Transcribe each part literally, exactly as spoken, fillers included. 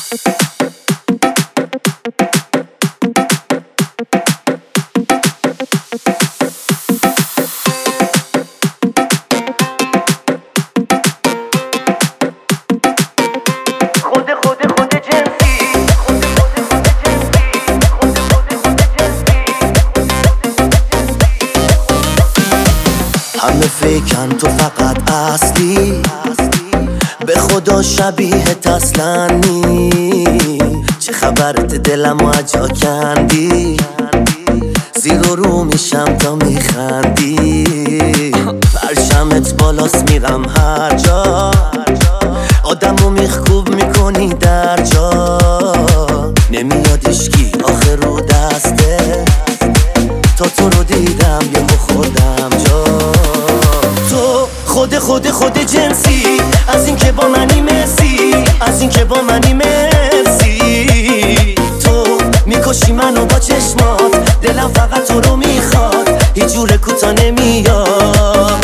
همه فکرن تو فقط اصلی، به خدا شبیه اصلنی. چه خبرت دلمو اجا کندی، زیر و رو میشم تا میخندی. فرشمت بالاست میرم هر جا، آدمو میخکوب میکنی در جا. نمیاد اشکی آخر رو دسته، تا تو رو دیدم یه خودم جا. تو خود خود خود جنسی، از این که با منی مرسی، از این که با منی مرسی. تو میکشی منو با چشمات، دلم فقط تو رو میخواد، هیچ جور کوتا نمیاد.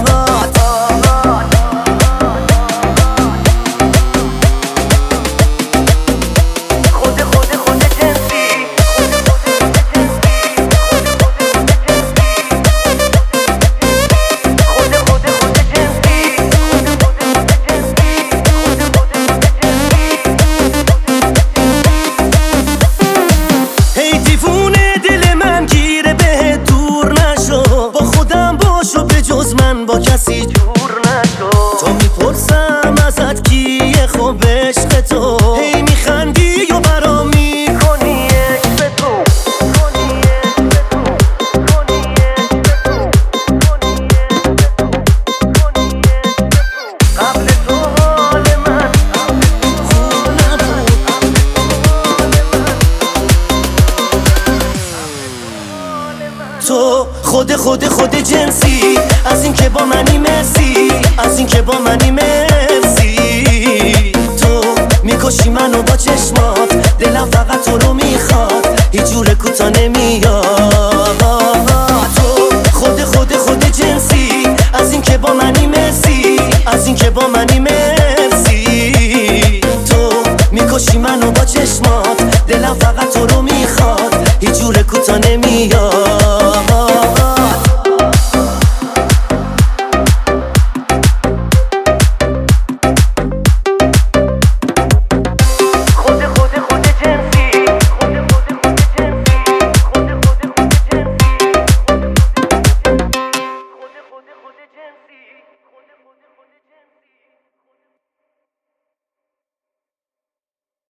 با کسی جور نشو، تو میپرسم ازت کیه خوب عشق تو، هی میخندی و برا میکنی عشق تو، کنی عشق تو، کنی عشق تو، کنی عشق تو، کنی عشق تو. قبل تو حال من خوب نبود، تو خود خود خود جنسی، از این که با منی مرسی، از این که با منی مرسی. تو میکشی منو با چشمات، دلم فقط تو رو میخواد، هیچ جور کوتا نمیاد. تو خود خود خود جنسی، از این که با منی مرسی، از این که با منی مرسی. تو میکشی منو با چشمات، دلم فقط